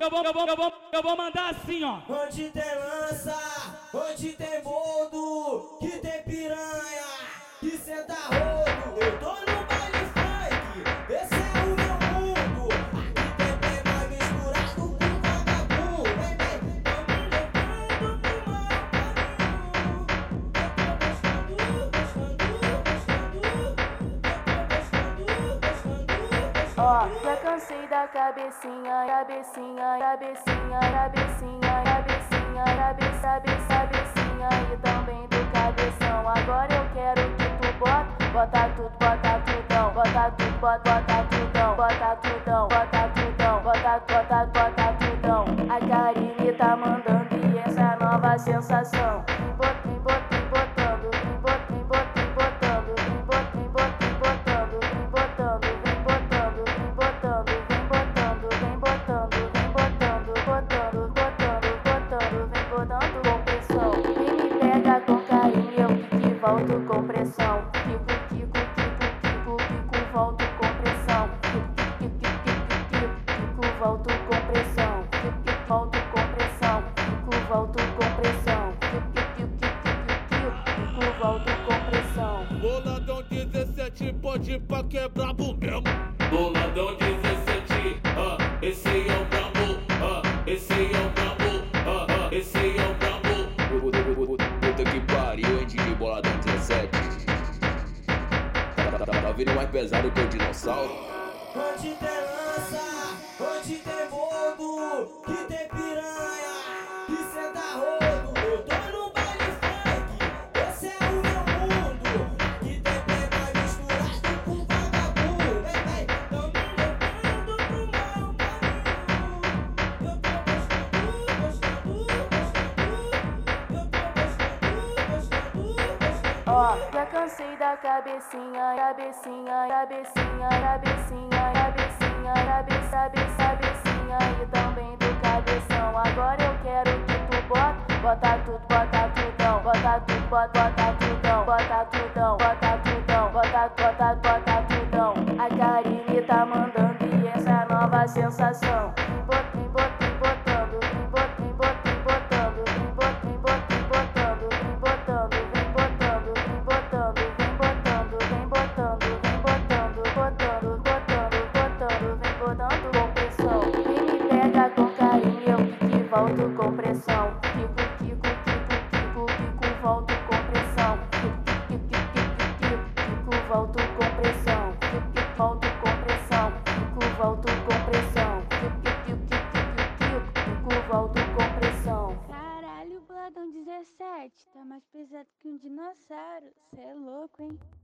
Eu vou mandar assim, ó. Onde tem lança, onde tem boldo, que tem piranha, que senta rodo. Eu tô no baile funk, esse é o meu mundo. Aqui tem playboy misturado com vagabundo. Vem, vem, tão me levando pro mau caminho. Eu tô gostando. Ó, já cansei da cabecinha, cabecinha, cabecinha, cabecinha, cabecinha, cabecinha e também do cabeção. Agora eu quero que tu bota tudo, bota tudão, bota tudo, bota tudão, bota tudão, bota tudão, bota tudão. A Karine tá mandando e essa é a nova sensação. Vem botando, vem botando, vem botando, vem botando, vem botando, vem botando, vem botando, vem botando, vem botando, vem botando com pressão. Quem me pega com carinho, eu volto com pressão. Volto com pressão. Volto com pressão. Volto com pressão. Volto com pressão. Volto com pressão. Boladão 17 pode ir pra quebrar o mesmo. Boladão 17, esse é o brabo, esse é o brabo, esse é o brabo. Puta que pariu, hein, DJ Boladão 17. Tá vindo mais pesado que o dinossauro. Onde tem lança, onde tem boldo, que tem piranha, que senta rodo. Eu tô no baile funk, esse é o meu mundo. Aqui tem playboy misturado com vagabundo. Vem, vem, tão me levando pro mau caminho. Eu tô gostando. Ó, já cansei da cabecinha, cabecinha, cabecinha, cabecinha, cabecinha, cabecinha e também do cabeção. Agora eu quero que tu bota tudo, bota tudão, bota tudo, bota tudão, bota tudão, bota tudão, bota tudão. A Karine tá mandando e essa é a nova sensação. Vem botando, vem botando, vem botando, vem botando, vem botando, vem botando, vem botando, vem botando, vem botando, vem botando com pressão. Quem me pega com carinho, eu volto com pressão. Volto com pressão. Volto com pressão. Volto com pressão. Volto com pressão. Volto com pressão. Caralho, Boladão 17, tá mais pesado que um dinossauro. Cê é louco, hein?